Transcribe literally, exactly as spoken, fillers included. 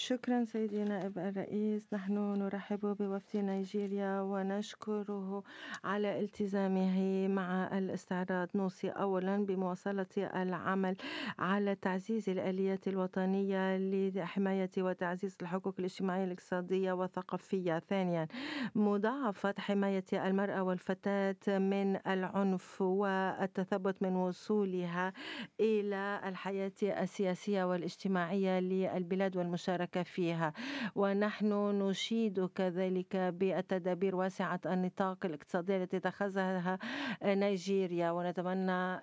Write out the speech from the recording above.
شكرا سيدي نائب الرئيس. نحن نرحب بوفد نيجيريا ونشكره على التزامه مع الاستعراض. نوصي أولا بمواصلة العمل على تعزيز الآليات الوطنية لحماية وتعزيز الحقوق الاجتماعية الاقتصادية والثقافية. ثانيا مضاعفة حماية المرأة والفتاة من العنف والتثبت من وصولها إلى الحياة السياسية والاجتماعية للبلاد والمشاركة فيها. ونحن نشيد كذلك بالتدابير واسعة النطاق الاقتصادية التي اتخذها نيجيريا، ونتمنى